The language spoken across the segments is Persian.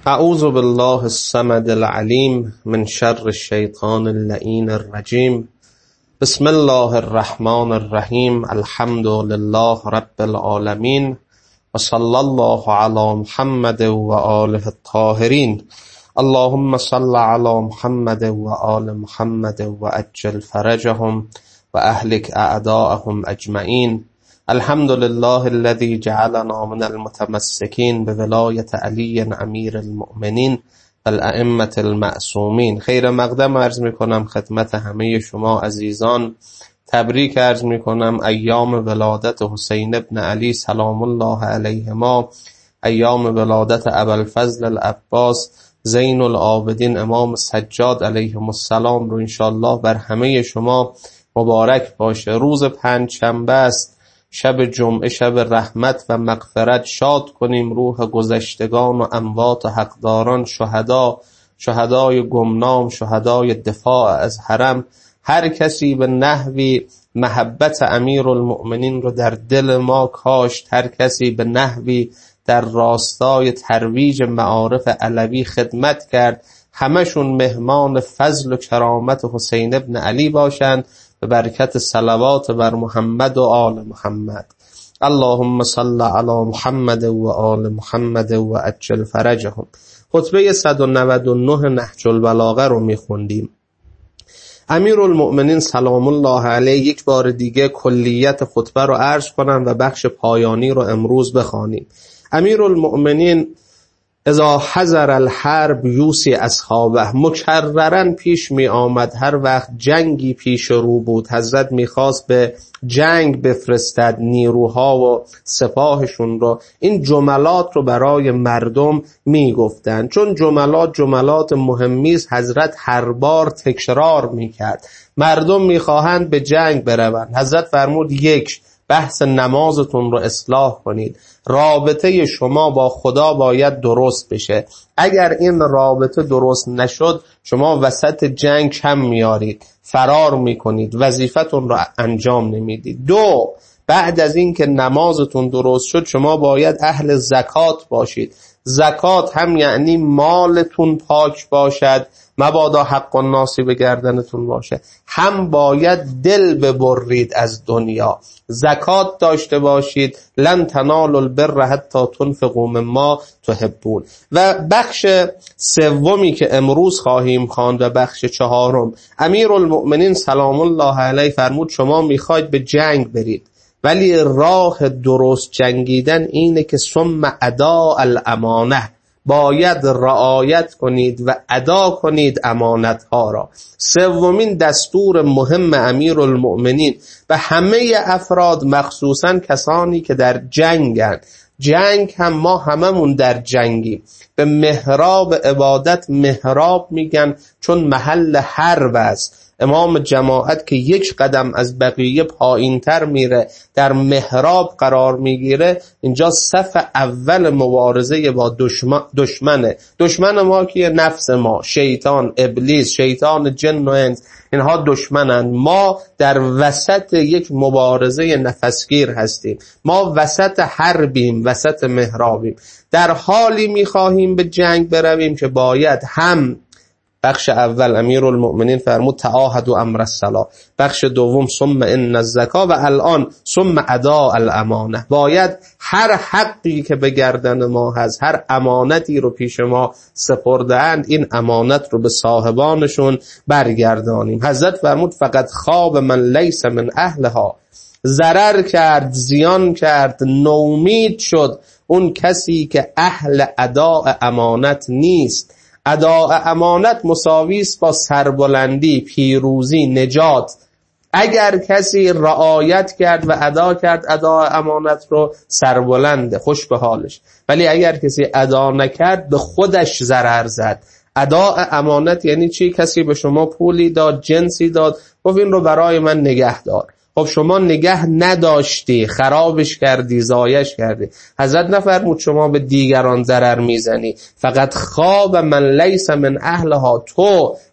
اعوذ بالله الصمد العلیم من شر الشیطان اللعین الرجیم. بسم الله الرحمن الرحیم. الحمد لله رب العالمین و صلی الله علی محمد و آله الطاهرین. اللهم صل علی محمد و آل محمد و عجل فرجهم و اهلک اعداءهم اجمعین. الحمد لله الذي جعلنا من المتمسكين بولایت علی امیر المؤمنین و الائمة المعصومین. خیر مقدم عرض می کنم خدمت همه شما عزیزان. تبریک عرض می کنم ایام ولادت حسین ابن علی سلام الله علیهما، ایام ولادت ابوالفضل العباس زین العابدین امام سجاد علیهم السلام رو انشاءالله بر همه شما مبارک باشه. روز پنجشنبه است، شب جمعه، شب رحمت و مغفرت. شاد کنیم روح گذشتگان و اموات و حقداران، شهدای گمنام، شهدای دفاع از حرم. هر کسی به نحوی محبت امیرالمؤمنین رو در دل ما کاشت، هر کسی به نحوی در راستای ترویج معارف علوی خدمت کرد، همشون مهمان فضل و کرامت حسین ابن علی باشند به برکت صلوات بر محمد و آل محمد. اللهم صل علی محمد و آل محمد و عجل فرجهم. خطبه 199 نهج البلاغه رو میخوندیم. امیرالمؤمنین سلام الله علیه یک بار دیگه کلیت خطبه رو عرض کنم و بخش پایانی رو امروز بخوانیم. امیرالمؤمنین اذا حضر الحرب یوصی اصحابه، مکررن پیش می آمد هر وقت جنگی پیش رو بود حضرت میخواست به جنگ بفرستد نیروها و سپاهشون رو، این جملات رو برای مردم می گفتن. چون جملات مهمی است حضرت هر بار تکرار می کرد. مردم می خواهند به جنگ بروند. حضرت فرمود یک، بحث نمازتون رو اصلاح کنید. رابطه شما با خدا باید درست بشه. اگر این رابطه درست نشد شما وسط جنگ کم میارید، فرار میکنید، وظیفتون رو انجام نمیدید. دو، بعد از این که نمازتون درست شد شما باید اهل زکات باشید. زکات هم یعنی مالتون پاک باشد، مبادا حق الناس به گردنتون باشه، هم باید دل ببرید از دنیا. زکات داشته باشید. لن تنالوا البر حتی تنفقوا مما تحبون. و بخش سومی که امروز خواهیم خواند و بخش چهارم، امیرالمؤمنین سلام الله علیه فرمود شما میخواید به جنگ برید، ولی راه درست جنگیدن اینه که ثم اداء الامانه، باید رعایت کنید و ادا کنید امانت ها را. سومین دستور مهم امیرالمؤمنین و همه افراد، مخصوصا کسانی که در جنگن، جنگ هم ما هممون در جنگیم. به محراب عبادت محراب میگن چون محل حرب است. امام جماعت که یک قدم از بقیه پایین تر میره، در محراب قرار میگیره، اینجا صف اول مبارزه با دشمنه. دشمن ما که نفس ما، شیطان، ابلیس، شیطان جن و انس، اینها دشمنن. ما در وسط یک مبارزه نفسگیر هستیم. ما وسط حربیم، وسط محرابیم. در حالی میخواهیم به جنگ برویم که باید هم بخش اول امیرالمؤمنین فرمود تعاهدوا امر الصلاة، بخش دوم ثم ان الزکا و الان ثم اداء الامانه، باید هر حقی که به گردن ما هست، هر امانتی رو پیش ما سپرده‌اند، این امانت رو به صاحبانشون برگردانیم. حضرت فرمود فقط خواب من لیس من اهلها، ضرر کرد، زیان کرد، نومید شد اون کسی که اهل اداء امانت نیست. اداء امانت مساوی است با سربلندی، پیروزی، نجات. اگر کسی رعایت کرد و ادا کرد اداء امانت رو، سربلنده، خوش به حالش. ولی اگر کسی ادا نکرد به خودش ضرر زد. اداء امانت یعنی چی؟ کسی به شما پولی داد، جنسی داد، گفت این رو برای من نگه دار. خب شما نگه نداشتی، خرابش کردی، ضایعش کردی. حضرت نفرمود شما به دیگران ضرر میزنی. فقط خواب من لیس من اهلها، تو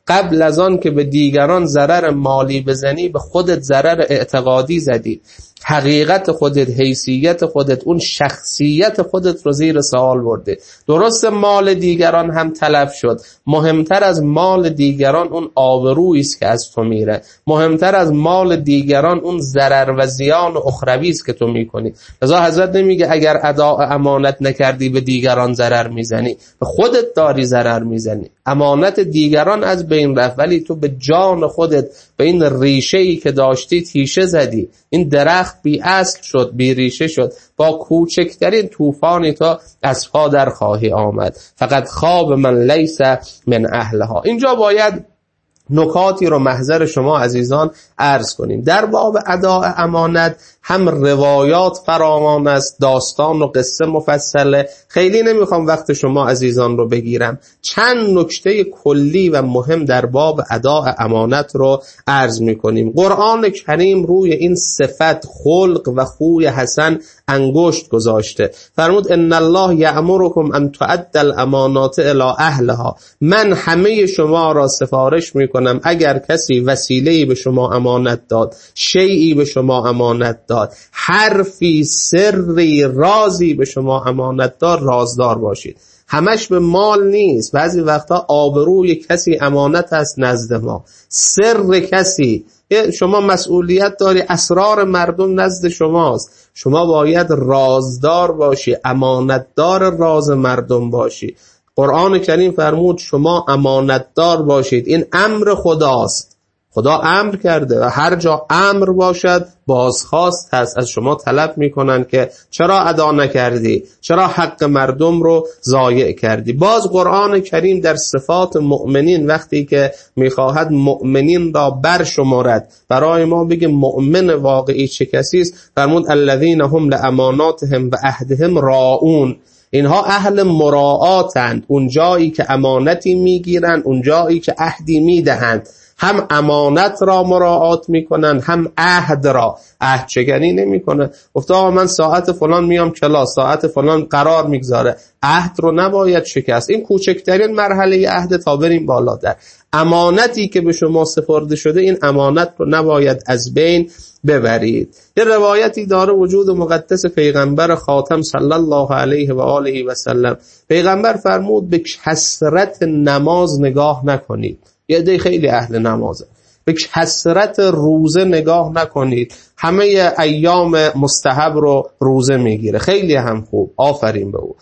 قبل از آن که به دیگران ضرر مالی بزنی به خودت ضرر اعتقادی زدی. حقیقت خودت، حیثیت خودت، اون شخصیت خودت رو زیر سوال برده. درست مال دیگران هم تلف شد، مهمتر از مال دیگران اون آبرویی است که از تو میره، مهمتر از مال دیگران اون ضرر و زیان اخروی است که تو میکنی. لذا حضرت نمیگه اگر ادا امانت نکردی به دیگران ضرر میزنی، به خودت داری ضرر میزنی. امانت دیگران از بین رفت ولی تو به جان خودت، به این ریشه‌ای که داشتی تیشه زدی. این درخت بی اصل شد، بی ریشه شد. با کوچکترین طوفانی تا از پا در خواهی آمد. فقط خواب من لیس من اهلها. اینجا باید نکاتی رو محضر شما عزیزان عرض کنیم. در باب اداء امانت هم روایات فراوان است، داستان و قصه مفصله. خیلی نمیخوام وقت شما عزیزان رو بگیرم. چند نکته کلی و مهم در باب اداء امانت رو عرض میکنیم. قرآن کریم روی این صفت، خلق و خوی حسن انگشت گذاشته. فرمود ان الله یأمرکم ان تؤدوا الامانات الی اهلها. من همه شما را سفارش میکنم اگر کسی وسیله‌ای به شما امانت داد، شیئی به شما امانت داد، حرفی، سری، رازی به شما امانت داد، رازدار باشید. همش به مال نیست، بعضی وقتا آبروی کسی امانت است نزد ما، سر کسی، شما مسئولیت داری، اسرار مردم نزد شماست، شما باید رازدار باشی، امانتدار راز مردم باشی. قرآن کریم فرمود شما امانتدار باشید، این امر خداست. خدا امر کرده و هر جا امر باشد بازخواست هست. از شما طلب میکنن که چرا ادا نکردی، چرا حق مردم رو ضایع کردی. باز قرآن کریم در صفات مؤمنین وقتی که میخواهد مؤمنین را برشمارد، برای ما بگه مؤمن واقعی چه کسی است، فرمود الذین هم لاماناتهم و عهدهم راعون. اینها اهل مراعاتند، اون جایی که امانتی میگیرن، اون جایی که عهدی میدهند، هم امانت را مراعات میکنن هم عهد را. عهد چگنی نمیکنه، گفته آقا من ساعت فلان میام کلاس، ساعت فلان قرار میگذاره، عهد رو نباید شکست. این کوچکترین مرحله عهد تا بریم بالاتر. امانتی که به شما سپرده شده، این امانت رو نباید از بین ببرید. یه روایتی داره وجود مقدس پیغمبر خاتم صلی الله علیه و آله و سلم. پیغمبر فرمود به کثرت نماز نگاه نکنید. یه عده خیلی اهل نمازه. به کثرت روزه نگاه نکنید. همه ایام مستحب رو روزه میگیره، خیلی هم خوب، آفرین به او.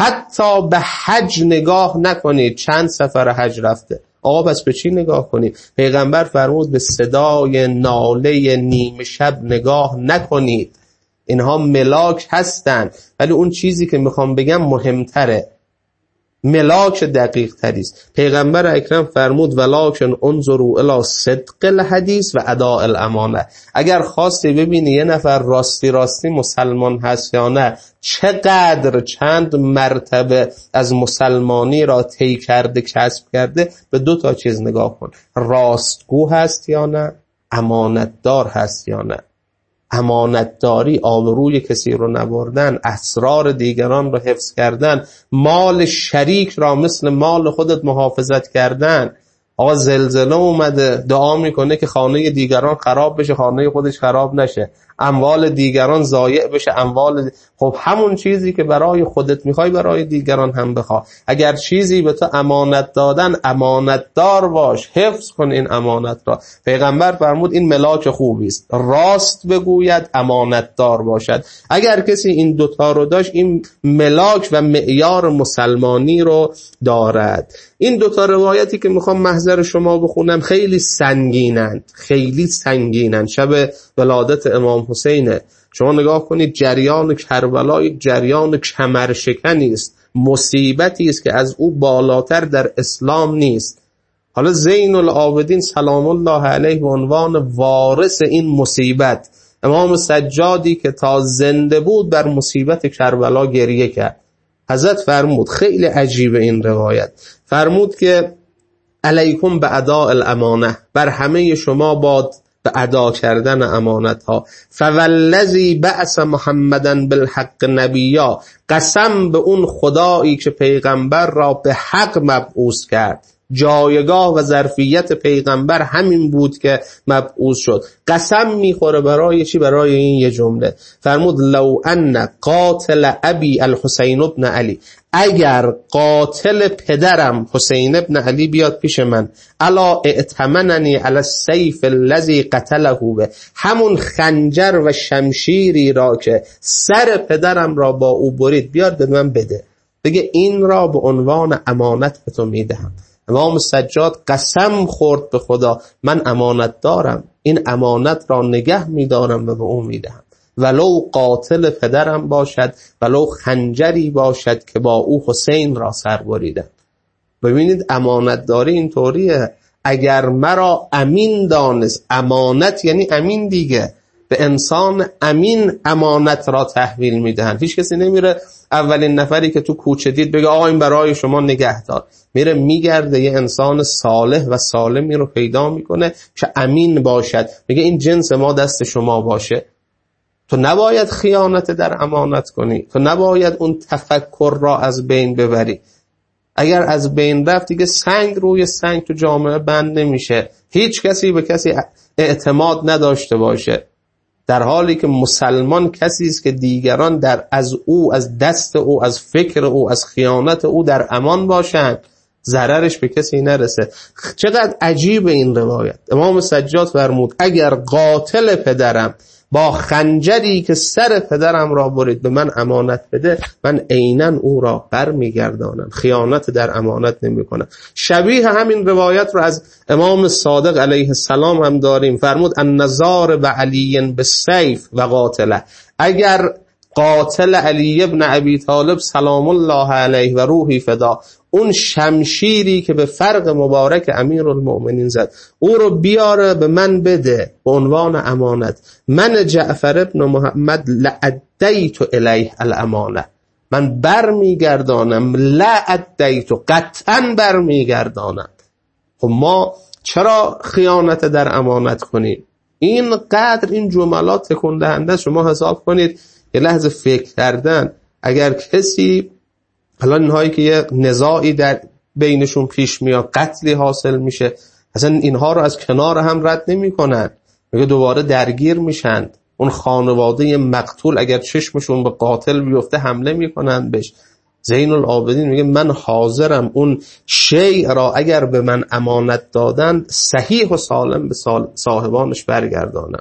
حتی به حج نگاه نکنید، چند سفر حج رفته. آقا بس به چی نگاه کنید؟ پیغمبر فرمود به صدای ناله نیمه شب نگاه نکنید. اینها ملاک هستند، ولی اون چیزی که میخوام بگم مهمتره، ملاک دقیق تریست. پیغمبر اکرم فرمود ولکن انظروا الی صدق الحدیث و اداء الامانه. اگر خواستی ببینی یه نفر راستی مسلمان هست یا نه، چقدر چند مرتبه از مسلمانی را طی کرده، کسب کرده، به دو تا چیز نگاه کن: راستگو هست یا نه، امانتدار هست یا نه. امانتداری، آبروی کسی رو نبردن، اسرار دیگران رو حفظ کردن، مال شریک را مثل مال خودت محافظت کردن. آقا زلزله اومده، دعا میکنه که خانه دیگران خراب بشه، خانه خودش خراب نشه، اموال دیگران ضایع بشه، خب همون چیزی که برای خودت میخوای برای دیگران هم بخواه. اگر چیزی به تو امانت دادن، امانتدار باش، حفظ کن این امانت را. پیغمبر فرمود این ملاک خوبی است، راست بگوید، امانتدار باشد. اگر کسی این دوتا رو داشت، این ملاک و معیار مسلمانی رو دارد. این دوتا روایتی که میخوام محضر شما بخونم خیلی سنگینند. شب ولادت امام حسینه. شما نگاه کنید، جریان کربلا یک جریان کمرشکنی است، مصیبتی است که از او بالاتر در اسلام نیست. حالا زین العابدین سلام الله علیه به عنوان وارث این مصیبت، امام سجادی که تا زنده بود بر مصیبت کربلا گریه کرد. حضرت فرمود، خیلی عجیبه این روایت، فرمود که علیکم به اداء الامانه، بر همه شما باد به ادا کردن امانت ها. فوالذی بعث محمدن بالحق نبیا، قسم به اون خدایی که پیغمبر را به حق مبعوث کرد. جایگاه و ظرفیت پیغمبر همین بود که مبعوث شد. قسم میخوره برای چی؟ برای این یه جمله. فرمود لو ان قاتل ابی الحسین ابن علی، اگر قاتل پدرم حسین ابن علی بیاد پیش من، الا اعتمننی علی السیف الذی قتله به، همون خنجر و شمشیری را که سر پدرم را با او برید بیاد به من بده، بگه این را به عنوان امانت به تو میدهم. امام سجاد قسم خورد به خدا من امانت دارم، این امانت را نگه میدارم و به او میدهم، ولو قاتل پدرم باشد، ولو خنجری باشد که با او حسین را سر بریدم. ببینید امانت داری این طوریه. اگر مرا امین دانست، امانت یعنی امین دیگه، به انسان امین امانت را تحویل میدهند. هیچ کسی نمیره اولین نفری که تو کوچه دید بگه آقا این برای شما نگهدار، میره میگرده یه انسان صالح و سالمی رو پیدا میکنه که امین باشد، میگه این جنس ما دست شما باشه. تو نباید خیانت در امانت کنی، تو نباید اون تفکر را از بین ببری. اگر از بین رفت دیگه سنگ روی سنگ تو جامعه بند نمیشه، هیچ کسی به کسی اعتماد نداشته باشه، در حالی که مسلمان کسی است که دیگران از او، از دست او، از فکر او، از خیانت او در امان باشند، ضررش به کسی نرسه. چقدر عجیب این روایت. امام سجاد فرمود اگر قاتل پدرم با خنجری که سر پدرم را برید به من امانت بده، من عیناً او را برمیگردانم، خیانت در امانت نمی کنم. شبیه همین روایت رو از امام صادق علیه السلام هم داریم. فرمود النظار و علی بالسیف و قاتله، اگر قاتل علی ابن ابی طالب سلام الله علیه و روحی فدا، اون شمشیری که به فرق مبارک امیرالمؤمنین زد، او رو بیاره به من بده به عنوان امانت، من جعفر ابن محمد لعدیت الیه الامانه، من برمیگردانم، لعدیت قطعا برمیگردانم. خب ما چرا خیانت در امانت کنیم؟ این قدر این جملات تکون دهنده. شما حساب کنید یه لحظه فکر کردن، اگر کسی الان اینهایی که یه نزاعی در بینشون پیش میاد، قتلی حاصل میشه، اصلا اینها رو از کنار هم رد نمی کنن، میگه دوباره درگیر میشن. اون خانواده مقتول اگر چشمشون به قاتل بیفته حمله میکنن بهش. زین العابدین میگه من حاضرم اون شیء را اگر به من امانت دادن صحیح و سالم به صاحبانش برگردانم.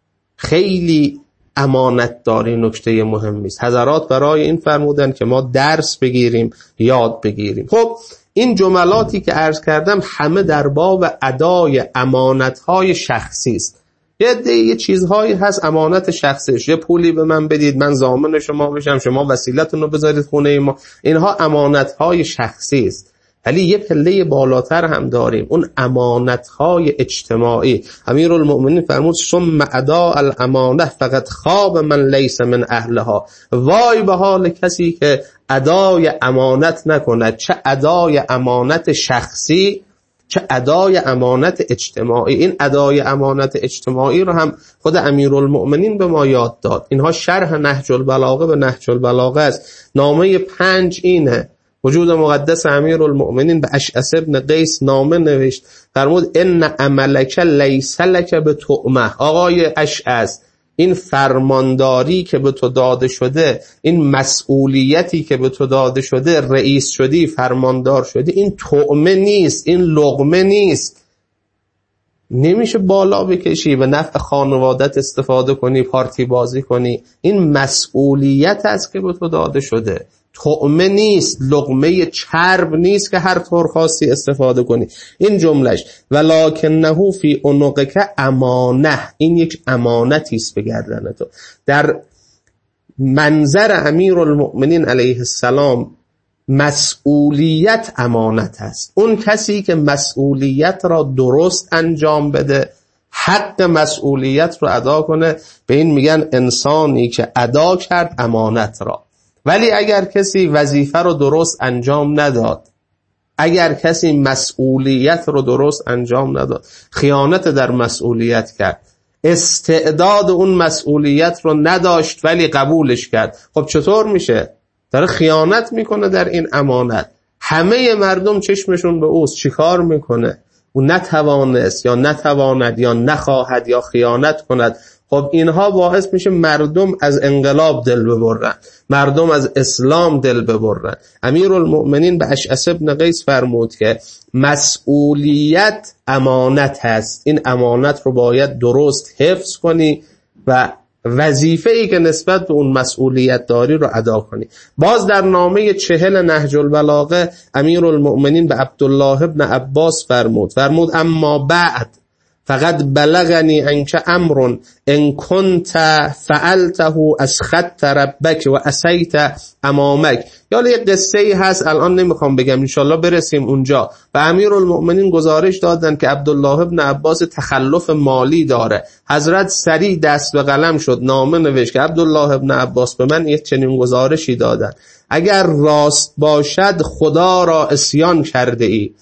خیلی امانت داری نکته مهمی است. حضرات برای این فرمودن که ما درس بگیریم، یاد بگیریم. خب این جملاتی که عرض کردم همه در باب ادای امانت‌های شخصی است. یه چیزهایی هست امانت شخصیش، یه پولی به من بدید من ضامن شما بشم، شما وسیلتون رو بذارید خونه ما، اینها امانت‌های شخصی است. ولی یه پله بالاتر هم داریم، اون امانت‌های اجتماعی. امیرالمؤمنین فرمود ثم اداء الامانه فقط خواب من لیس من اهلها، وای به حال کسی که ادای امانت نکند، چه ادای امانت شخصی چه ادای امانت اجتماعی. این ادای امانت اجتماعی رو هم خود امیرالمؤمنین به ما یاد داد. اینها شرح نهج البلاغه به نهج البلاغه است. نامه 5 اینه. وجود مقدس امیرالمؤمنین به اشعث ابن قیس نامه نوشت، فرمود ان عملک لیس لک بتؤمه. آقای اشعث، این فرمانداری که به تو داده شده، این مسئولیتی که به تو داده شده، رئیس شدی، فرماندار شدی، این طعمه نیست، این لقمه نیست. نمیشه بالا بکشی به نفع خانوادت استفاده کنی، پارتی بازی کنی. این مسئولیت است که به تو داده شده، طعمه نیست، لقمه چرب نیست که هر طور خاصی استفاده کنی. این جملهش ولکنه فی عنقک امانه، این یک امانتی است به گردن تو. در منظر امیرالمؤمنین علیه السلام مسئولیت امانت است. اون کسی که مسئولیت را درست انجام بده، حق مسئولیت رو ادا کنه، به این میگن انسانی که ادا کرد امانت را. ولی اگر کسی وظیفه رو درست انجام نداد، اگر کسی مسئولیت رو درست انجام نداد، خیانت در مسئولیت کرد، استعداد اون مسئولیت رو نداشت ولی قبولش کرد، خب چطور میشه؟ داره خیانت میکنه در این امانت. همه مردم چشمشون به اوست، چیکار میکنه؟ او نتوانست یا نتواند یا نخواهد یا خیانت کند. خب اینها باعث میشه مردم از انقلاب دل ببرن، مردم از اسلام دل ببرن. امیرالمؤمنین به اشعث بن قیس فرمود که مسئولیت امانت هست، این امانت رو باید درست حفظ کنی و وظیفه‌ای که نسبت به اون مسئولیت داری رو ادا کنی. باز در نامه 40 نهج البلاغه امیرالمؤمنین به عبدالله ابن عباس فرمود اما بعد فقط بلغنی انک امر ان کنت فعلته اسخطت ربک و عصیت امامک. یا یه قصه‌ای هست الان نمیخوام بگم، انشالله برسیم اونجا. و امیرالمؤمنین گزارش دادن که عبدالله ابن عباس تخلف مالی داره. حضرت سریع دست به قلم شد، نامه نوشت که عبدالله ابن عباس به من یک چنین گزارشی دادن، اگر راست باشد خدا را عصیان کرده ای،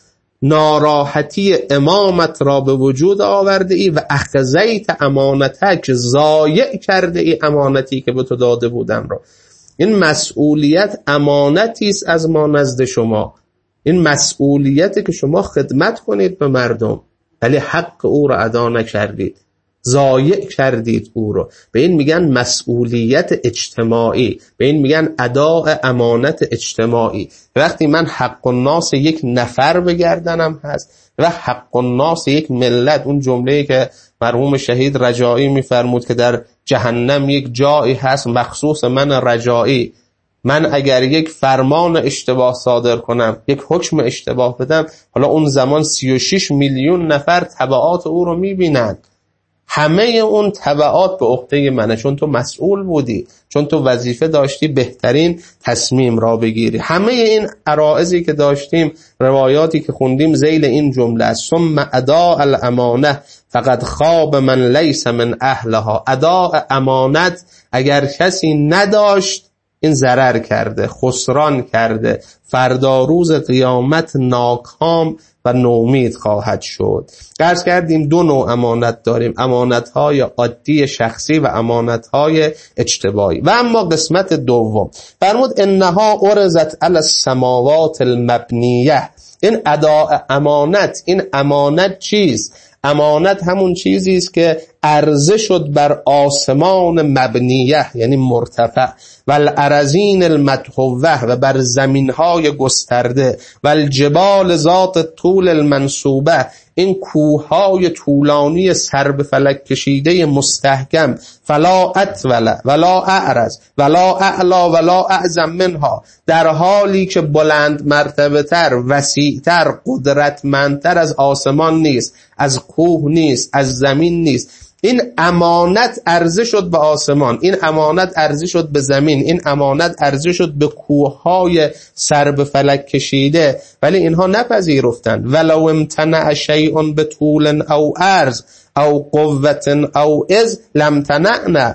ناراحتی امامت را به وجود آورده ای و اخذیت امانتک، ضایع کرده ای امانتی که به تو داده بودم را. این مسئولیت امانتی است از ما نزد شما، این مسئولیتی که شما خدمت کنید به مردم ولی حق او را ادا نکردید، ضایع کردید او رو. به این میگن مسئولیت اجتماعی، به این میگن اداء امانت اجتماعی. وقتی من حق الناس یک نفر بگردنم هست و حق الناس یک ملت، اون جمله‌ای که مرحوم شهید رجایی میفرمود که در جهنم یک جایی هست مخصوص من رجایی، من اگر یک فرمان اشتباه صادر کنم، یک حکم اشتباه بدم، حالا اون زمان 36 میلیون نفر تبعات او رو میبینن، همه اون تبعات به عهده منه، چون تو مسئول بودی، چون تو وظیفه داشتی بهترین تصمیم را بگیری. همه این عرائضی که داشتیم، روایاتی که خوندیم، ذیل این جمله است: ثم اداء الامانه فقد خواب من لیس من اهلها. اداء امانت اگر کسی نداشت این ضرر کرده، خسران کرده، فردا روز قیامت ناکام و نومید خواهد شد. عرض کردیم دو نوع امانت داریم، امانت‌های عادی شخصی و امانت‌های اجتماعی. و اما قسمت دوم فرمود انها عرضت علی السماوات المبنیه. این اداء امانت، این امانت چیست؟ امانت همون چیزی است که عرضه شد بر آسمان مبنیه یعنی مرتفع، و الارضین المطحوه و بر زمینهای گسترده، و الجبال ذات طول المنصوبه، این کوههای طولانی سر به فلک کشیده مستحکم، فلا اطول ولا اعرض ولا اعلا ولا اعظم منها، در حالی که بلند مرتبه تر، وسیع تر، قدرتمندتر از آسمان نیست، از کوه نیست، از زمین نیست. این امانت عرضه شد به آسمان، این امانت عرضه شد به زمین، این امانت عرضه شد به کوههای سر به فلک کشیده، ولی اینها نپذیرفتند. ولو امتنع شیء بطول او عرض او قوت او عز لم تنعنا.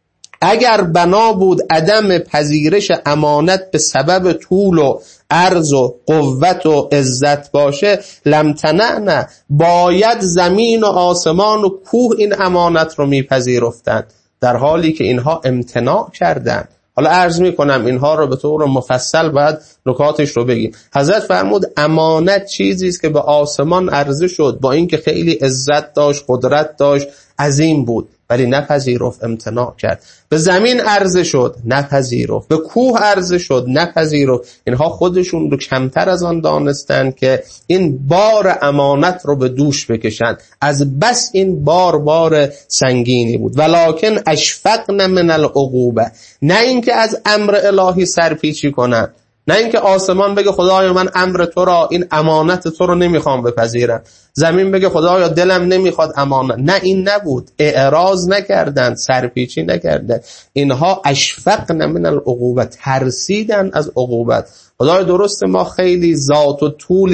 اگر بنا بود عدم پذیرش امانت به سبب طول و عرض و قوت و عزت باشه، لم تنعنا، باید زمین و آسمان و کوه این امانت رو میپذیرفتند، در حالی که اینها امتناع کردند. حالا عرض میکنم اینها رو به طور مفصل بعد نکاتش رو بگیم. حضرت فرمود امانت چیزی است که به آسمان عرضه شد، با اینکه خیلی عزت داشت، قدرت داشت، عظیم بود، ولی نپذیرفت، امتناع کرد. به زمین عرضه شد، نپذیرفت. به کوه عرضه شد، نپذیرفت. اینها خودشون رو کمتر از آن دانستند که این بار امانت رو به دوش بکشند، از بس این بار سنگینی بود. ولکن اشفقن من العقوبه، نه اینکه از امر الهی سرپیچی کنند، نه اینکه آسمان بگه خدایا من امر تو را، این امانت تو رو نمیخوام بپذیرم، زمین بگه خدایا دلم نمیخواد امانت، نه این نبود. اعراض نکردند، سرپیچی نکردند. اینها اشفقن من العقوبه، ترسیدن از عقوبت. خدایا درسته ما خیلی ذات و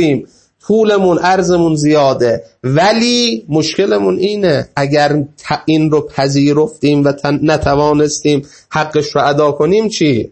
طولمون عرضمون زیاده، ولی مشکلمون اینه اگر این رو پذیرفتیم و نتوانستیم حقش رو ادا کنیم چی؟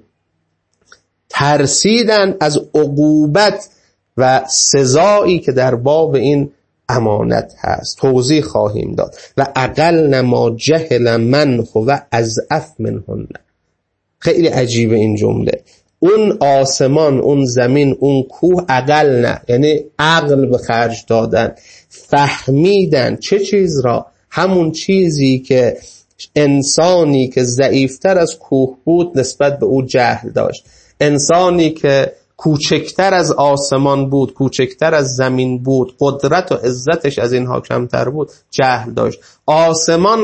ترسیدن از عقوبت و سزایی که در باب این امانت هست. توضیح خواهیم داد. و اقل ما جهل من هو اضعف منهن. خیلی عجیبه این جمله. اون آسمان، اون زمین، اون کوه عقل نه، یعنی عقل به خرج دادن، فهمیدن چه چیز را؟ همون چیزی که انسانی که ضعیفتر از کوه بود نسبت به او جهل داشت، انسانی که کوچکتر از آسمان بود، کوچکتر از زمین بود، قدرت و عزتش از اینها کمتر بود، جهل داشت. آسمان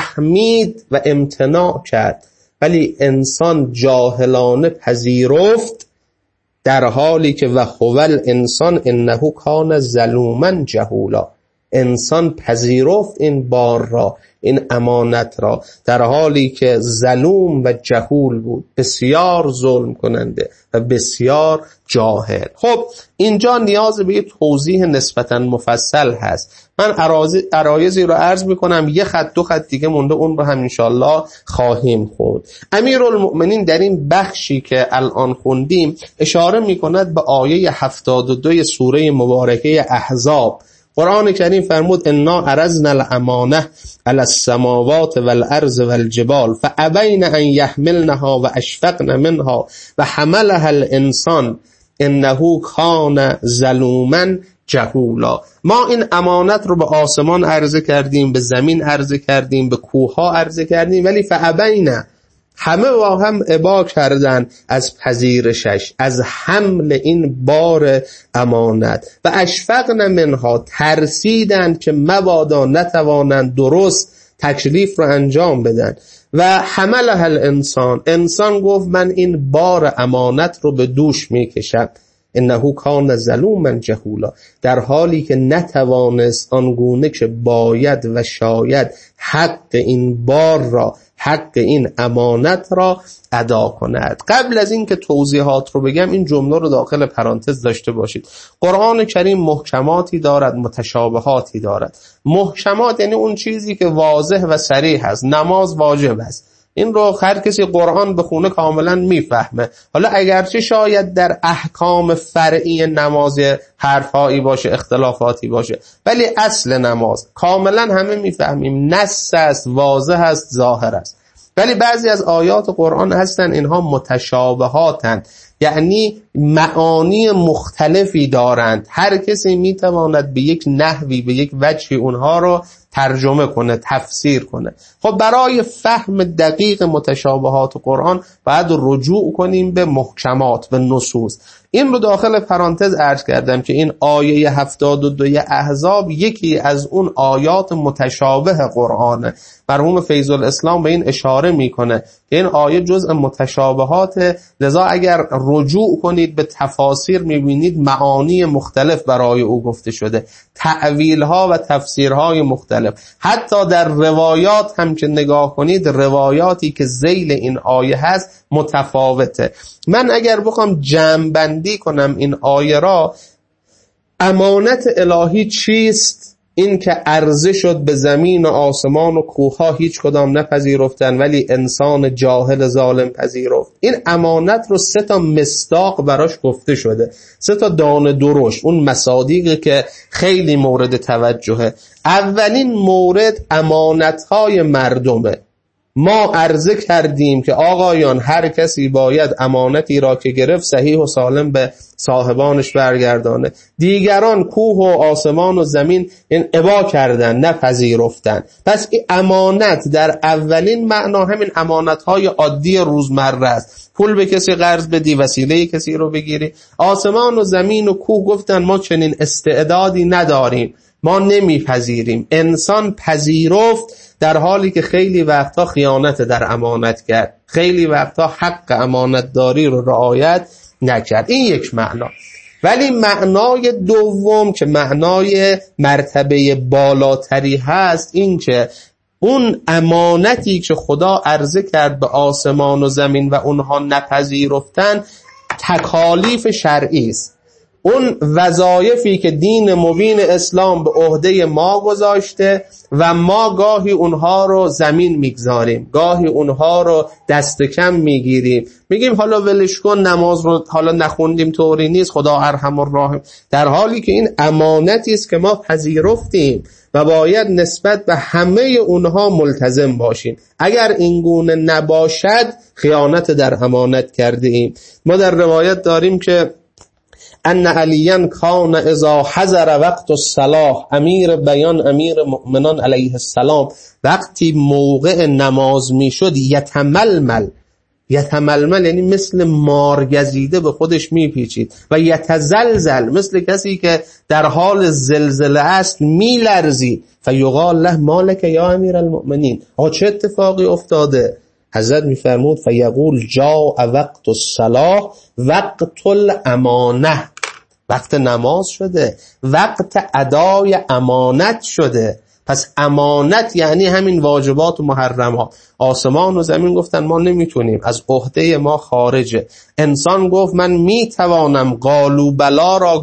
فهمید و امتناع کرد، ولی انسان جاهلانه پذیرفت، در حالی که و هو الانسان انه کان ظلوما جهولا. انسان پذیرفت این بار را، این امانت را، در حالی که ظلوم و جهول بود، بسیار ظلم کننده و بسیار جاهل. خب اینجا نیاز به یه توضیح نسبتاً مفصل هست. من عرایضی رو عرض میکنم، یه خط دو خط دیگه مونده، اون رو هم انشالله خواهیم خوند. امیرالمؤمنین در این بخشی که الان خوندیم اشاره میکند به آیه 72 سوره مبارکه احزاب. قرآن کریم فرمود انا عرضنا الامانه علی السماوات والارض والجبال فابین ان یحملنها و اشفقن منها و حملها الانسان انه کان ظلوما جهولا. ما این امانت رو به آسمان عرضه کردیم، به زمین عرضه کردیم، به کوهها عرضه کردیم، ولی فابین، همه با هم ابا کردن از پذیرشش، از حمل این بار امانت. و اشفقن منها، ترسیدن که مبادا نتوانند درست تکلیف رو انجام بدن. و حملها الانسان، انسان گفت من این بار امانت رو به دوش میکشم، انه کان ظلوما جهولا، در حالی که نتوانست آنگونه که باید و شاید حق این بار را، حق این امانت را ادا کند. قبل از این که توضیحات رو بگم این جمله رو داخل پرانتز داشته باشید. قرآن کریم محکماتی دارد، متشابهاتی دارد. محکمات یعنی اون چیزی که واضح و صریح است. نماز واجب است، این رو هر کسی قرآن بخونه کاملا میفهمه. حالا اگرچه شاید در احکام فرعی نماز حرفایی باشه، اختلافاتی باشه، ولی اصل نماز کاملا همه میفهمیم، نص است، واضح است، ظاهر است. ولی بعضی از آیات قرآن هستن اینها متشابهاتند، یعنی معانی مختلفی دارند. هر کسی میتواند به یک نحوی، به یک وجهی اونها رو ترجمه کنه، تفسیر کنه. خب برای فهم دقیق متشابهات قرآن باید رجوع کنیم به محکمات، به نصوص. این رو داخل پرانتز عرض کردم که این آیه 72 احزاب یکی از اون آیات متشابه قرآنه. مرحوم فیض الاسلام به این اشاره میکنه که این آیه جزء متشابهات، لذا اگر رجوع کنید به تفاسیر میبینید معانی مختلف برای او گفته شده، تأویلها و تفسیرهای مختلف. حتی در روایات هم که نگاه کنید، روایاتی که ذیل این آیه هست متفاوته. من اگر بخوام جمع بندی کنم این آیه را، امانت الهی چیست؟ این که عرضه شد به زمین و آسمان و کوهها هیچ کدام نپذیرفتن، ولی انسان جاهل ظالم پذیرفت. این امانت رو 3 مصداق براش گفته شده، 3 دانه درشت، اون مصادیقی که خیلی مورد توجهه. اولین مورد امانتهای مردمه. ما عرضه کردیم که آقایان هر کسی باید امانتی را که گرفت صحیح و سالم به صاحبانش برگردانه. دیگران کوه و آسمان و زمین این ابا کردن، نپذیرفتن. پس این امانت در اولین معنا همین امانتهای عادی روزمره است. پول به کسی قرض بدی، وسیله کسی رو بگیری. آسمان و زمین و کوه گفتن ما چنین استعدادی نداریم، ما نمیپذیریم. انسان پذیرفت، در حالی که خیلی وقتا خیانت در امانت کرد، خیلی وقتا حق امانتداری رو رعایت نکرد. این یک معنا. ولی معنای دوم که معنای مرتبه بالاتری هست، این که اون امانتی که خدا عرضه کرد به آسمان و زمین و اونها نپذیرفتن، تکالیف شرعی است. اون وظایفی که دین مبین اسلام به عهده ما گذاشته و ما گاهی اونها رو زمین میگذاریم، گاهی اونها رو دست کم میگیریم، میگیم حالا ولش کن، نماز رو حالا نخوندیم طوری نیست، خدا ارحم الراحمین، در حالی که این امانتی است که ما پذیرفتیم و باید نسبت به همه اونها ملتزم باشیم. اگر این گونه نباشد خیانت در امانت کرده ایم. ما در روایت داریم که ان علیاً کان اذا حضر وقت الصلاة، امیر بیان امیر مؤمنان علیه السلام وقتی موقع نماز میشد یتململ یعنی مثل مارگزیده به خودش میپیچید، و یتزلزل مثل کسی که در حال زلزله است میلرزید، فیقال له مالک یا امیر المؤمنین، آقا چه اتفاقی افتاده؟ حضرت میفرمود فیقول جاء وقت الصلاة وقت الامانه، وقت نماز شده، وقت ادای امانت شده. پس امانت یعنی همین واجبات و محرمات. آسمان و زمین گفتن ما نمیتونیم، از عهده ما خارجه. انسان گفت من میتوانم، قالوا بلا را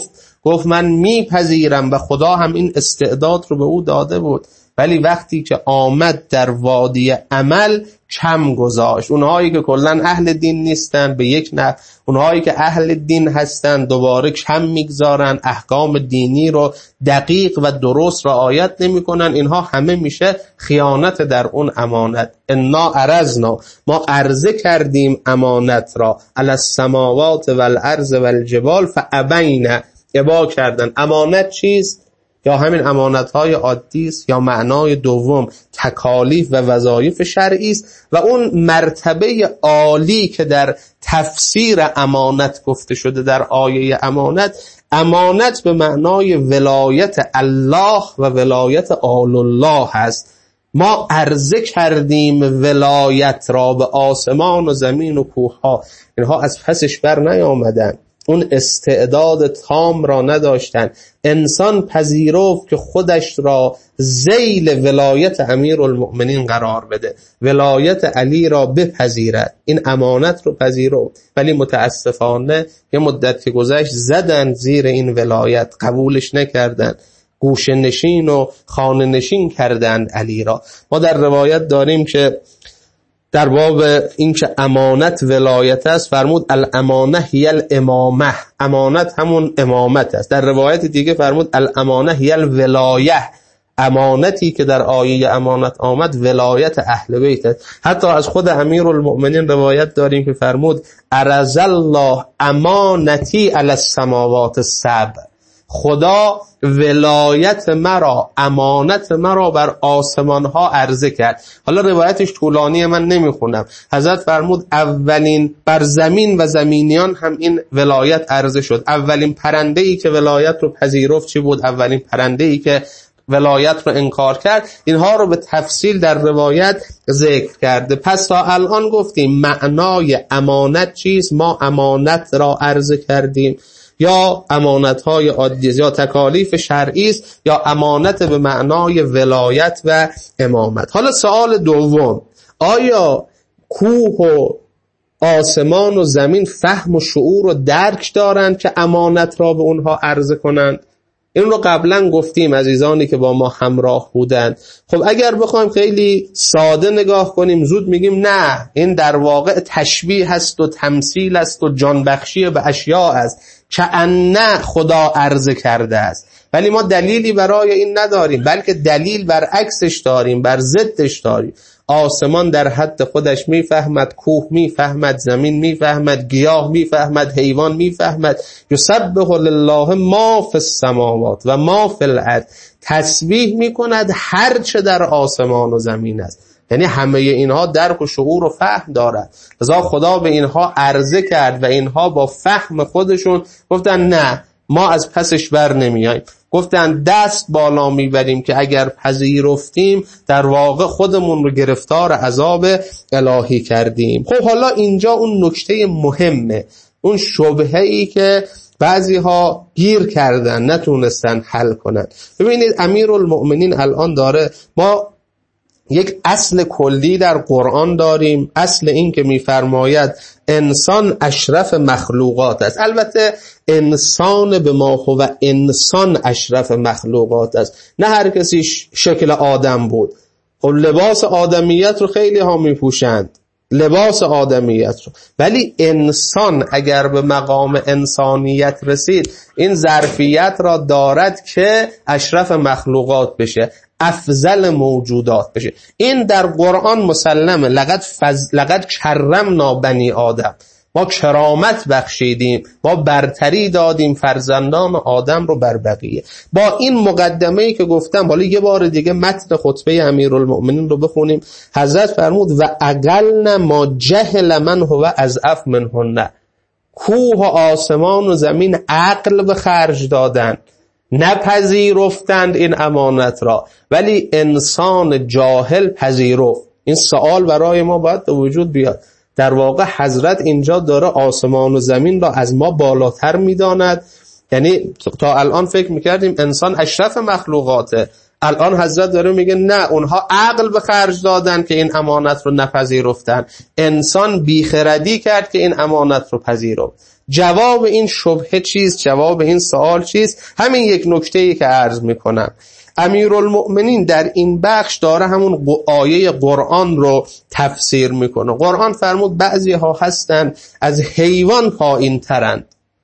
گفت من میپذیرم، و خدا هم این استعداد رو به او داده بود. ولی وقتی که آمد در وادی عمل کم گذاشت. اونهایی که کلن اهل دین نیستن به یک نحو، اونهایی که اهل دین هستن دوباره کم میگذارن، احکام دینی رو دقیق و درست رعایت نمی کنن. اینها همه میشه خیانت در اون امانت. انا عرضنا، ما عرضه کردیم امانت را، علی السماوات والارض والجبال فابین، ابا کردن. امانت چیست؟ یا همین امانت‌های عادی است، یا معنای دوم تکالیف و وظایف شرعی است. و اون مرتبه عالی که در تفسیر امانت گفته شده در آیه امانت، امانت به معنای ولایت الله و ولایت آل الله است. ما عرضه کردیم ولایت را به آسمان و زمین و کوه‌ها. اینها از پسش بر نیامدن، اون استعداد تام را نداشتن. انسان پذیرفت که خودش را ذیل ولایت امیرالمؤمنین قرار بده، ولایت علی را بپذیرد، این امانت رو پذیرفت. ولی متاسفانه یه مدت که گذشت زدن زیر این ولایت، قبولش نکردن، گوشه نشین و خانه نشین کردند علی را. ما در روایت داریم که در باب این که امانت ولایت است فرمود الامانه هی الامامه، امانت همون امامت است. در روایت دیگه فرمود الامانه هی الولایه، امانتی که در آیه امانت آمد ولایت اهل بیت است. حتی از خود امیرالمؤمنین روایت داریم که فرمود عرض الله امانتی علی السماوات السبع، خدا ولایت مرا، امانت مرا بر آسمان ها عرضه کرد. حالا روایتش طولانیه من نمیخونم. حضرت فرمود اولین بر زمین و زمینیان هم این ولایت عرضه شد. اولین پرنده‌ای که ولایت رو پذیرفت چی بود؟ اولین پرنده‌ای که ولایت رو انکار کرد. اینها رو به تفصیل در روایت ذکر کرده. پس تا الان گفتیم معنای امانت چیست؟ ما امانت را عرضه کردیم، یا امانت‌های عادی یا تکالیف شرعی است، یا امانت به معنای ولایت و امامت. حالا سوال دوم، آیا کوه و آسمان و زمین فهم و شعور و درک دارند که امانت را به اونها عرضه کنند؟ این رو قبلا گفتیم عزیزانی که با ما همراه بودند. خب اگر بخوایم خیلی ساده نگاه کنیم زود میگیم نه، این در واقع تشبیه هست و تمثیل است و جانبخشی به اشیاء است که نه خدا عرضه کرده است. ولی ما دلیلی برای این نداریم، بلکه دلیل برعکسش داریم، بر ضدش داریم. آسمان در حد خودش میفهمد، کوه میفهمد، زمین میفهمد، گیاه میفهمد، حیوان میفهمد. یسبح لله ما فی السماوات و ما فی الارض، تسبیح میکند هر چه در آسمان و زمین است. یعنی همه اینها درک و شعور و فهم دارد. لذا خدا به اینها عرضه کرد و اینها با فهم خودشون گفتن نه، ما از پسش بر نمیاییم. گفتن دست بالا میبریم که اگر پذیرفتیم در واقع خودمون رو گرفتار عذاب الهی کردیم. خب حالا اینجا اون نکته مهمه، اون شبهه‌ای که بعضی ها گیر کردن نتونستن حل کنن. ببینید امیرالمؤمنین الان داره، ما یک اصل کلی در قرآن داریم، اصل این که می‌فرماید انسان اشرف مخلوقات است. البته انسان به ما هو انسان اشرف مخلوقات است، نه هر کسی شکل آدم بود. خب لباس آدمیت رو خیلی ها میپوشند، لباس آدمیت رو، ولی انسان اگر به مقام انسانیت رسید این ظرفیت را دارد که اشرف مخلوقات بشه، افضل موجودات بشه. این در قرآن مسلمه. لقد کرمنا بنی آدم، ما کرامت بخشیدیم، ما برتری دادیم فرزندان آدم رو بر بقیه. با این مقدمه‌ای که گفتم، حالا یه بار دیگه متن خطبه امیرالمؤمنین رو بخونیم. حضرت فرمود و اقلن ما جهل من هو اضعف منهن. کوه و آسمان و زمین عقل به خرج دادن، نپذیرفتند این امانت را، ولی انسان جاهل پذیرفت. این سوال برای ما باید به وجود بیاد. در واقع حضرت اینجا داره آسمان و زمین را از ما بالاتر می‌داند. یعنی تا الان فکر می‌کردیم انسان اشرف مخلوقاته، الان حضرت داره میگه نه، اونها عقل به خرج دادن که این امانت رو نپذیرفتن، انسان بیخردی کرد که این امانت رو پذیرفت. جواب این شبهه چیست؟ جواب این سوال چیست؟ همین یک نکته‌ای که عرض میکنم. امیرالمؤمنین در این بخش داره همون آیه قرآن رو تفسیر میکنه. قرآن فرمود بعضی ها هستن از حیوان پایین ترند.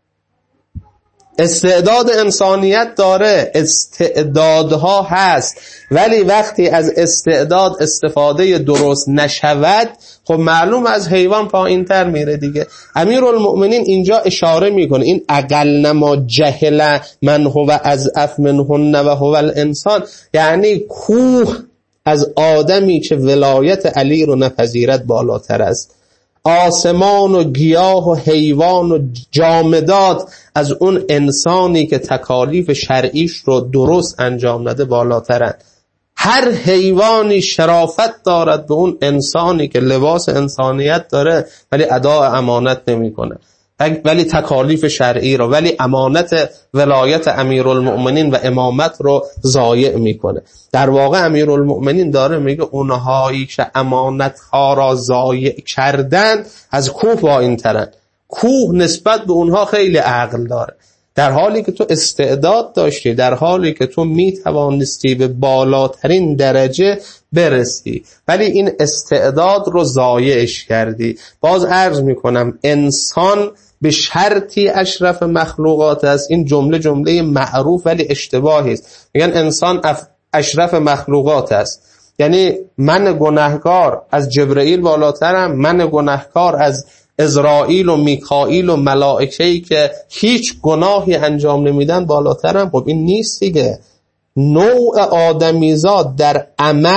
استعداد انسانیت داره، استعدادها هست، ولی وقتی از استعداد استفاده درست نشود خب معلوم از حیوان پایین تر میره دیگه. امیرالمؤمنین اینجا اشاره میکنه این اقل ما جهل من هو اضعف منهن و هو الانسان، یعنی کوه از آدمی که ولایت علی رو نپذیرد بالاتر است، آسمان و گیاه و حیوان و جامدات از اون انسانی که تکالیف شرعیش رو درست انجام نده بالاترند. هر حیوانی شرافت دارد به اون انسانی که لباس انسانیت داره ولی ادا امانت نمی کنه، ولی تکالیف شرعی رو، ولی امانت ولایت امیرالمؤمنین و امامت رو ضایع میکنه. در واقع امیرالمؤمنین داره میگه اونهایی که امانت ها را ضایع کردن از کوه پایین ترن. کوه نسبت به اونها خیلی عقل داره، در حالی که تو استعداد داشتی، در حالی که تو میتوانستی به بالاترین درجه برسی، ولی این استعداد رو ضایعش کردی. باز عرض میکنم انسان به شرطی اشرف مخلوقات است. این جمله معروف ولی اشتباهی است. میگن انسان اشرف مخلوقات است، یعنی من گناهکار از جبرئیل بالاترم، من گناهکار از عزرائیل و میکائیل و ملائکه‌ای که هیچ گناهی انجام نمیدن بالاترم. خب این نیست دیگه. نوع آدمیزاد در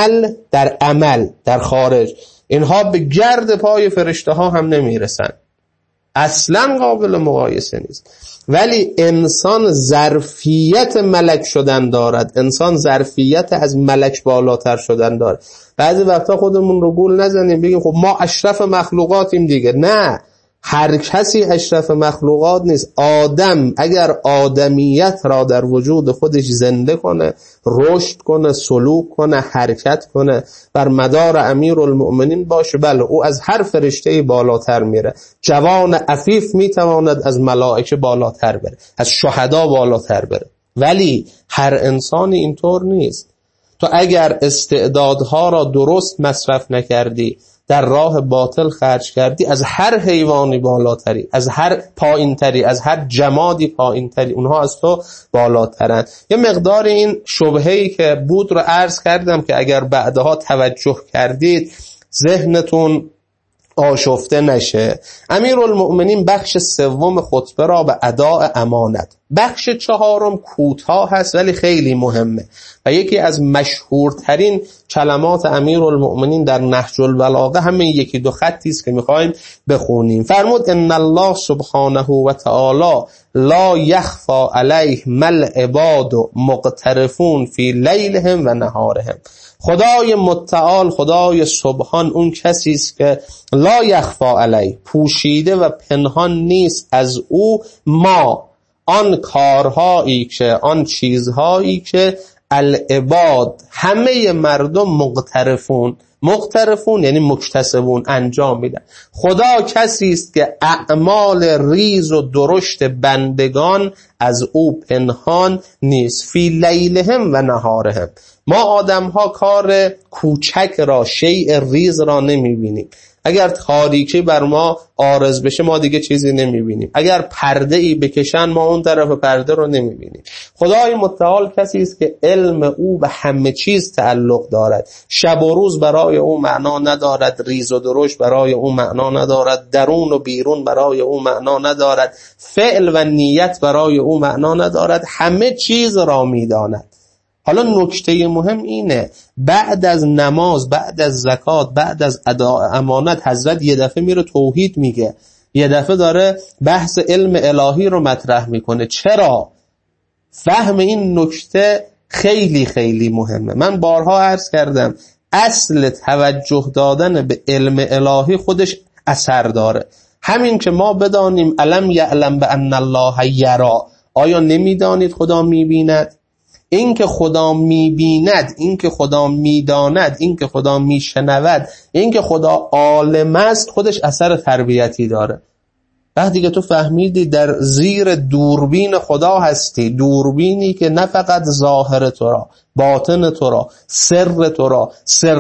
عمل در خارج اینها به گرد پای فرشته ها هم نمیرسن، اصلا قابل مقایسه نیست. ولی انسان ظرفیت ملک شدن دارد، انسان ظرفیت از ملک بالاتر شدن دارد. بعضی وقتا خودمون رو گول نزنیم بگیم خب ما اشرف مخلوقاتیم دیگه. نه، هر کسی اشرف مخلوقات نیست. آدم اگر آدمیت را در وجود خودش زنده کنه، رشد کنه، سلوک کنه، حرکت کنه، بر مدار امیرالمؤمنین باشه، بله او از هر فرشته بالاتر میره. جوان عفیف میتواند از ملائکه بالاتر بره، از شهدا بالاتر بره، ولی هر انسانی اینطور نیست. تو اگر استعدادها را درست مصرف نکردی، در راه باطل خرج کردی، از هر حیوانی بالاتری، از هر پایینتری، از هر جمادی پایینتری، اونها از تو بالاترن. یه مقدار این شبهه‌ای که بود رو عرض کردم که اگر بعدها توجه کردید ذهنتون آشفته نشه. امیرالمؤمنین بخش سوم خطبه را به اداء امانت، بخش چهارم کوتاه هست ولی خیلی مهمه و یکی از مشهورترین کلمات امیرالمؤمنین در نهج البلاغه همین یکی دو خطی است که میخوایم بخونیم. فرمود ان الله سبحانه و تعالی لا یخفی علیه مل عباد مقترفون فی لیلهم و نهارهم. خدای متعال، خدای سبحان اون کسی است که لا یخفی علیه، پوشیده و پنهان نیست از او ما آن کارهایی که، آن چیزهایی که العباد، همه مردم مقترفون یعنی مکتسبون، انجام میدن. خدا کسی است که اعمال ریز و درشت بندگان از او پنهان نیست. فی لیلهم و نهارهم. ما آدم ها کار کوچک را، شیء ریز را نمیبینیم. اگر تاریکی بر ما عارض بشه ما دیگه چیزی نمیبینیم. اگر پرده ای بکشن ما اون طرف پرده رو نمیبینیم. خدای متعال کسی است که علم او به همه چیز تعلق دارد. شب و روز برای او معنا ندارد، ریز و درشت برای او معنا ندارد، درون و بیرون برای او معنا ندارد، فعل و نیت برای او معنا ندارد، همه چیز را میداند. حالا نکته مهم اینه، بعد از نماز، بعد از زکات، بعد از اداء امانت، حضرت یه دفعه میره توحید میگه، یه دفعه داره بحث علم الهی رو مطرح میکنه. چرا؟ فهم این نکته خیلی خیلی مهمه. من بارها عرض کردم اصل توجه دادن به علم الهی خودش اثر داره. همین که ما بدانیم الم یعلم بان الله یرا، آیا نمیدانید خدا میبیند؟ این که خدا میبیند، این که خدا میداند، این که خدا میشنود، این که خدا عالم است، خودش اثر تربیتی داره. وقتی که تو فهمیدی در زیر دوربین خدا هستی، دوربینی که نه فقط ظاهر تو را، باطن تو را، سر تو را،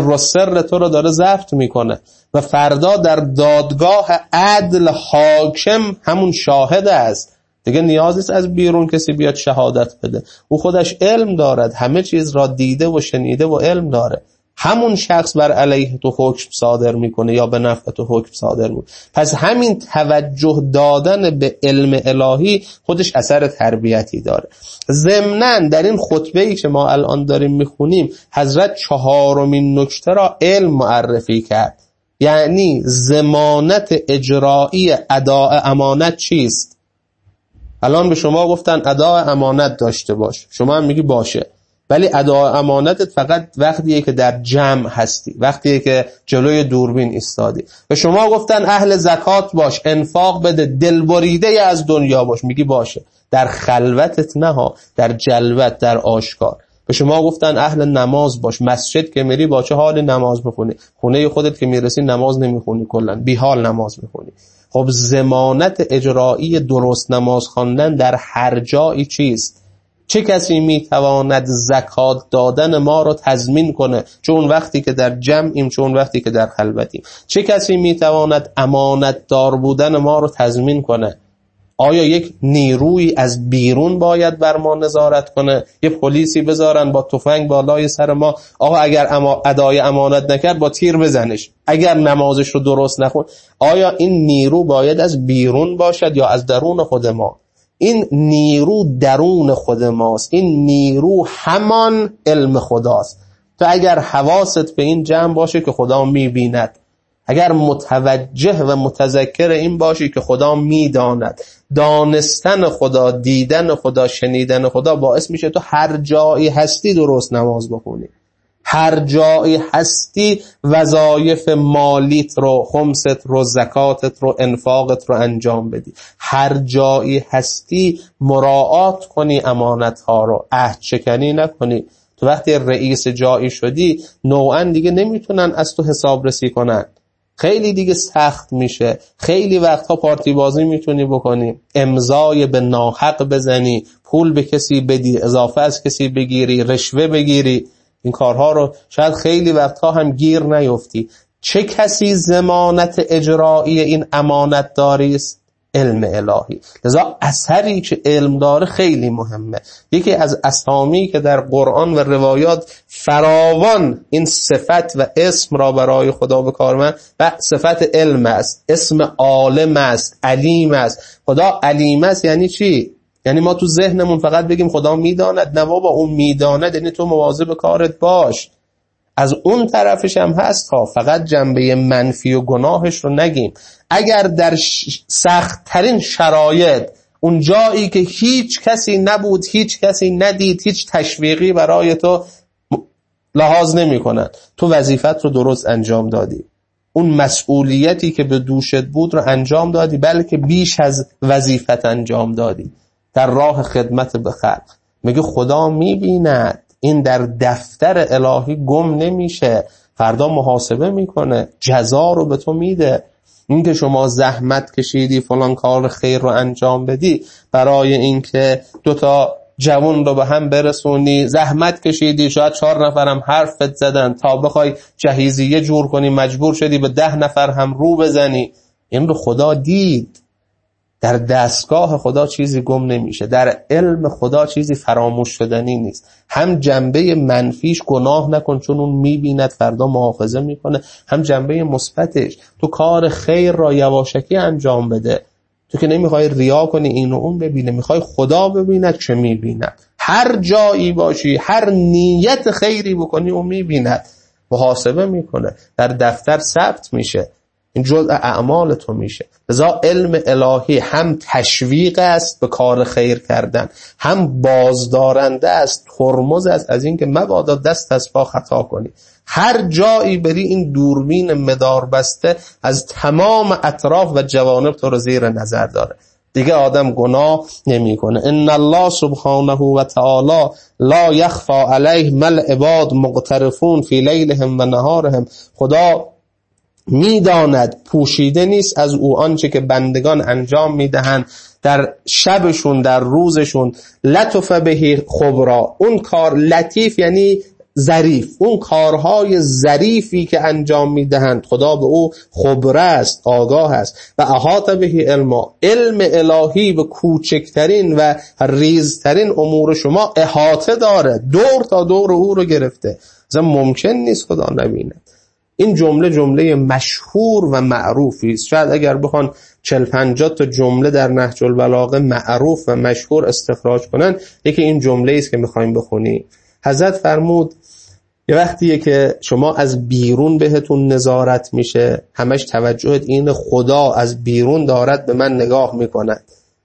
سر تو را داره ضبط میکنه و فردا در دادگاه عدل حاکم همون شاهد است، دیگه نیاز نیست از بیرون کسی بیاد شهادت بده. او خودش علم دارد، همه چیز را دیده و شنیده و علم داره. همون شخص بر علیه تو حکم صادر میکنه یا به نفع تو حکم صادر میکنه. پس همین توجه دادن به علم الهی خودش اثر تربیتی داره. ضمناً در این خطبه‌ای که ما الان داریم میخونیم حضرت چهارمین نکته را علم معرفی کرد. یعنی ضمانت اجرایی اداء امانت چیست؟ الان به شما گفتن اداء امانت داشته باش، شما هم میگی باشه، ولی اداء امانتت فقط وقتیه که در جمع هستی، وقتیه که جلوی دوربین ایستادی. به شما گفتن اهل زکات باش، انفاق بده، دلبریده از دنیا باش، میگی باشه. در خلوتت نه ها، در جلوت، در آشکار. به شما گفتن اهل نماز باش، مسجد که میری با چه حال نماز میخونی؟ خونه خودت که میرسی نماز نمیخونی، کلا بی حال نماز میخونی. خب ضمانت اجرایی درست نماز خواندن در هر جایی چیست؟ چه کسی میتواند زکات دادن ما رو تضمین کنه، چون وقتی که در جمعیم، چون وقتی که در خلوتیم؟ چه کسی میتواند امانت دار بودن ما رو تضمین کنه؟ آیا یک نیروی از بیرون باید بر ما نظارت کنه؟ یه پلیسی بذارن با تفنگ بالای سر ما، آقا اگر ادای امانت نکرد با تیر بزنش، اگر نمازش رو درست نخون؟ آیا این نیرو باید از بیرون باشد یا از درون خود ما؟ این نیرو درون خود ماست. این نیرو همان علم خداست. تو اگر حواست به این جمع باشه که خدا میبیند، اگر متوجه و متذکر این باشی که خدا میداند، دانستن خدا، دیدن خدا، شنیدن خدا باعث میشه تو هر جایی هستی درست نماز بخونی، هر جایی هستی وظایف مالیت رو، خمست رو، زکاتت رو، انفاقت رو انجام بدی، هر جایی هستی مراعات کنی امانت ها رو، عهد شکنی نکنی. تو وقتی رئیس جایی شدی نوعا دیگه نمیتونن از تو حسابرسی کنن، خیلی دیگه سخت میشه. خیلی وقتها پارتی بازی میتونی بکنی، امضای به ناحق بزنی، پول به کسی بدی، اضافه از کسی بگیری، رشوه بگیری. این کارها رو شاید خیلی وقتها هم گیر نیفتی. چه کسی ضمانت اجرایی این امانت داری است؟ علم الهی. لذا اثری که علم داره خیلی مهمه. یکی از اسامی که در قرآن و روایات فراوان این صفت و اسم را برای خدا به کار میبرند و صفت علم است. اسم عالم است، علیم است. خدا علیم است یعنی چی؟ یعنی ما تو ذهنمون فقط بگیم خدا میداند؟ نه بابا، اون میداند یعنی تو مواظب کارت باش. از اون طرفش هم هست ها، فقط جنبه منفی و گناهش رو نگیم. اگر در سخت ترین شرایط، اون جایی که هیچ کسی نبود، هیچ کسی ندید، هیچ تشویقی برای تو لحاظ نمی کنن، تو وظیفت رو درست انجام دادی، اون مسئولیتی که به دوشت بود رو انجام دادی، بلکه بیش از وظیفت انجام دادی در راه خدمت به خلق. میگه خدا میبیند. این در دفتر الهی گم نمیشه، فردا محاسبه میکنه، جزا رو به تو میده. اینکه شما زحمت کشیدی فلان کار خیر رو انجام بدی، برای اینکه 2 جوان رو به هم برسونی، زحمت کشیدی، شاید 4 نفرم حرفت زدن، تا بخوای جهیزیه جور کنی مجبور شدی به 10 نفر هم رو بزنی. این رو خدا دید. در دستگاه خدا چیزی گم نمیشه، در علم خدا چیزی فراموش شدنی نیست. هم جنبه منفیش گناه نکن چون اون میبیند فردا محافظه میکنه، هم جنبه مثبتش تو کار خیر را یواشکی انجام بده. تو که نمیخوای ریا کنی این و اون ببینه، میخوای خدا ببیند چه میبیند. هر جایی باشی، هر نیت خیری بکنی اون میبیند، محاسبه میکنه، در دفتر ثبت میشه، این جزء اعمال تو میشه. لذا علم الهی هم تشویق است به کار خیر کردن، هم بازدارنده است، ترمز است از این که مبادا دست از پا خطا کنی. هر جایی بری این دوربین مدار بسته از تمام اطراف و جوانب تو رو زیر نظر داره. دیگه آدم گناه نمی کنه. ان الله سبحانه و تعالی لا یخفى علیه ما العباد مقترفون فی لیلهم و نهارهم. خدا میداند، پوشیده نیست از او آنچه که بندگان انجام میدهند در شبشون در روزشون. لطف به خبرا، اون کار لطیف یعنی ظریف، اون کارهای ظریفی که انجام میدهند خدا به او خبره است، آگاه است. و احاط به علما، علم الهی به کوچکترین و ریزترین امور شما احاطه داره، دور تا دور او رو گرفته، اصلا ممکن نیست خدا نبینه. این جمله مشهور و معروفی است. شاید اگر بخوان 40-50 تا جمله در نهج البلاغه معروف و مشهور استخراج کنن، یکی این جمله است که میخوایم بخونیم. حضرت فرمود یه وقتیه که شما از بیرون بهتون نظارت میشه، همش توجهت این خدا از بیرون دارد به من نگاه میکند،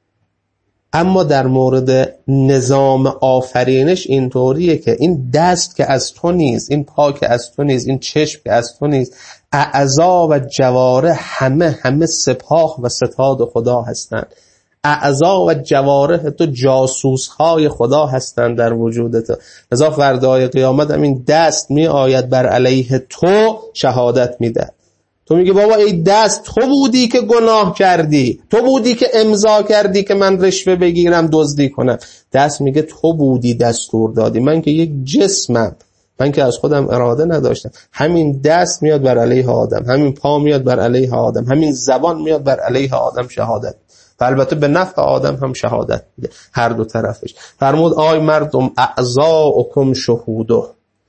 اما در مورد نظام آفرینش اینطوریه که این دست که از تو نیست، این پا که از تو نیست، این چشم که از تو نیست، اعضا و جواره همه سپاه و ستاد خدا هستند. اعضا و جواره تو جاسوس های خدا هستند در وجود تو. لذا فردای قیامت هم این دست می آید بر علیه تو شهادت میده. تو میگی بابا ای دست، تو بودی که گناه کردی، تو بودی که امضا کردی که من رشوه بگیرم دزدی کنم. دست میگه تو بودی دستور دادی، من که یک جسمم، من که از خودم اراده نداشتم. همین دست میاد بر علیه آدم، همین پا میاد بر علیه آدم، همین زبان میاد بر علیه آدم شهادت، و البته به نفع آدم هم شهادت میده، هر دو طرفش. فرمود آی مردم اعضاءکم شهوده،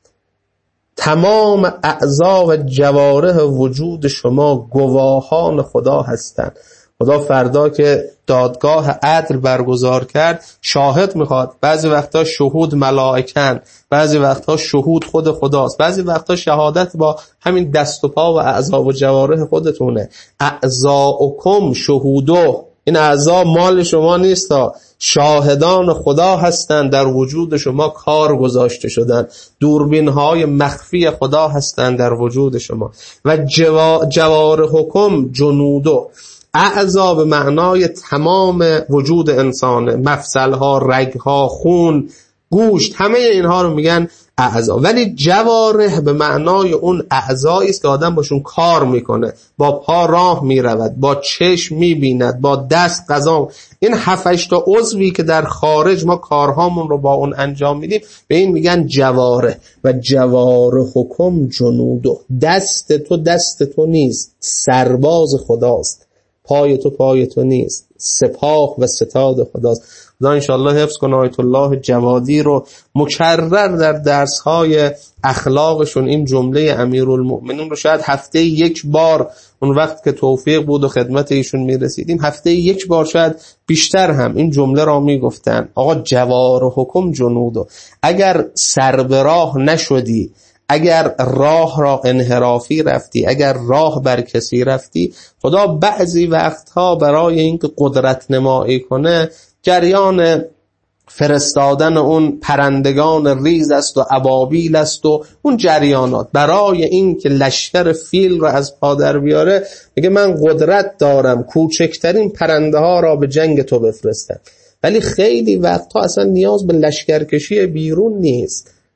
تمام اعضا و جوارح وجود شما گواهان خدا هستند. خدا فردا که دادگاه عدل برگزار کرد شاهد میخواد. بعضی وقتا شهود ملائکن، بعضی وقتا شهود خود خداست، بعضی وقتا شهادت با همین دست و پا و اعضا و جوارح خودتونه. اعضاءکم شهوده، این اعضا مال شما نیست، شاهدان خدا هستند، در وجود شما کار گذاشته شدن، دوربین های مخفی خدا هستند در وجود شما. و جوارحکم جنوده، اعضا به معنای تمام وجود انسانه، مفصل ها، رگ ها، خون، گوشت، همه اینها رو میگن اعضا. ولی جوارح به معنای اون اعضایی است که آدم باشون کار میکنه، با پا راه میرود، با چشم میبیند، با دست غذا. این 7-8 تا عضوی که در خارج ما کارهامون رو با اون انجام میدیم به این میگن جوارح. و جوارحکم جنوده، دست تو نیست، سرباز خداست. پای تو نیست، سپاه و ستاد خداست. خدا انشاءالله حفظ کنه آیت الله جوادی رو مکرر در درس‌های اخلاقشون این جمله امیرالمؤمنین رو شاید هفته 1 بار، اون وقت که توفیق بود و خدمت ایشون میرسیدیم، هفته 1 بار شاید بیشتر هم این جمله را میگفتن. آقا جوارحکم جنودو، اگر سر به راه نشدی، اگر راه را انحرافی رفتی، اگر راه بر کسی رفتی، خدا بعضی وقتها برای اینکه قدرت نمایی کنه جریان فرستادن اون پرندگان ریز است و ابابیل است و اون جریانات، برای این که لشکر فیل را از پا در بیاره میگه من قدرت دارم کوچکترین پرنده ها را به جنگ تو بفرستم. ولی خیلی وقتها اصلا نیاز به لشکرکشی بیرون نیست،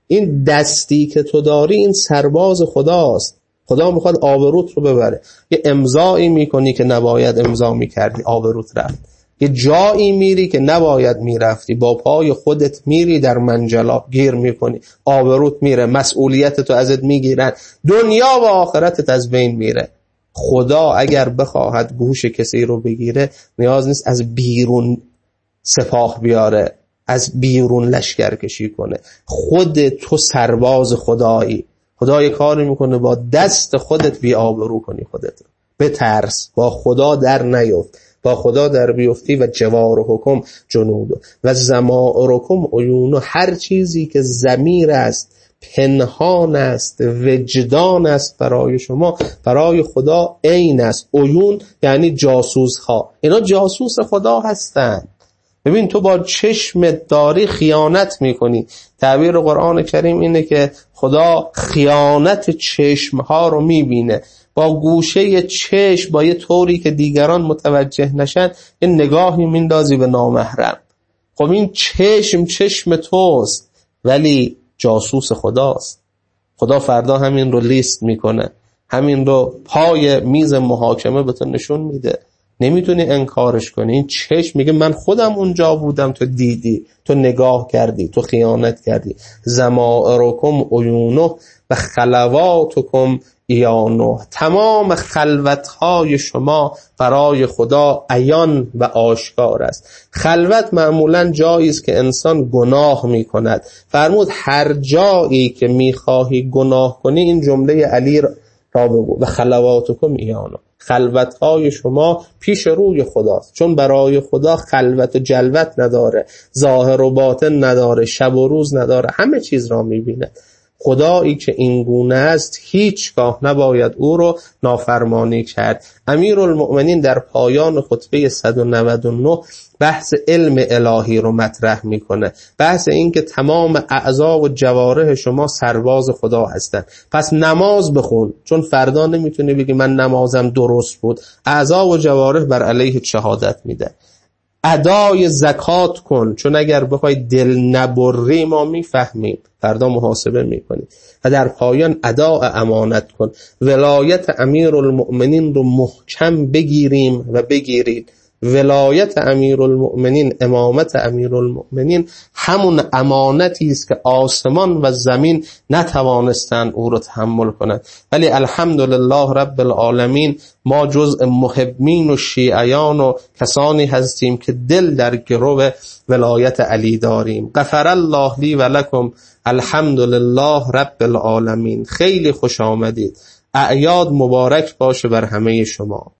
این دستی که تو داری این سرباز خداست. خدا میخواد آبروت رو ببره. یه امضایی میکنی که نباید امضا میکردی، آبروت رفت. یه جایی میری که نباید میرفتی، با پای خودت میری در منجلا گیر میکنی، آبروت میره، مسئولیت تو ازت میگیرن، دنیا و آخرتت از بین میره. خدا اگر بخواهد گوش کسی رو بگیره نیاز نیست از بیرون سپاه بیاره، از بیرون لشکر کشی کنه. خود تو سرباز خدایی. خدا یه کاری میکنه با دست خودت بی آبرو کنی خودت. بترس، با خدا در نیفت. با خدا در بیفتی و جوار حکم جنود و زمائرکم عیون، هر چیزی که ضمیر است، پنهان است، وجدان است برای شما، برای خدا عین است. عیون یعنی جاسوس ها، اینا جاسوس خدا هستند. ببین تو با چشمت داری خیانت میکنی. تعبیر قرآن کریم اینه که خدا خیانت چشمها رو میبینه. با گوشه چشم با یه طوری که دیگران متوجه نشن یه نگاهی میندازی به نامحرم. خب این چشم توست ولی جاسوس خداست. خدا فردا همین رو لیست میکنه، همین رو پای میز محاکمه به تو نشون میده. نمیتونی انکارش کنی. این چشم میگه من خودم اونجا بودم، تو دیدی، تو نگاه کردی، تو خیانت کردی. زمائرکم عیونه و خلواتکم عیانه، تمام خلوتهای شما برای خدا عیان و آشکار است. خلوت معمولا جایی است که انسان گناه میکند. فرمود هر جایی که میخواهی گناه کنی این جمله علی را بگو و خلواتکم عیانه. خلوتهای شما پیش روی خداست، چون برای خدا خلوت و جلوت نداره، ظاهر و باطن نداره، شب و روز نداره، همه چیز را میبینه. خدایی که این گونه است هیچگاه نباید او رو نافرمانی کرد. امیرالمؤمنین در پایان خطبه 199 بحث علم الهی رو مطرح میکنه، بحث این که تمام اعضا و جوارح شما سرباز خدا هستن. پس نماز بخون، چون فردا نمیتونی بگی من نمازم درست بود. اعضا و جوارح بر علیه شهادت میده. ادای زکات کن، چون اگر بخوای دل نبری ما میفهمیم، فردا محاسبه میکنیم. و در پایان ادا امانت کن. ولایت امیرالمؤمنین رو محکم بگیریم و بگیرید. ولایت امیرالمؤمنین، امامت امیرالمؤمنین همون امانتی است که آسمان و زمین نتوانستند او رو تحمل کنند. ولی الحمدلله رب العالمین ما جزء محبین و شیعیان و کسانی هستیم که دل در گرو ولایت علی داریم. غفر الله لی و لکم، الحمدلله رب العالمین. خیلی خوش آمدید. اعیاد مبارک باشه بر همه شما.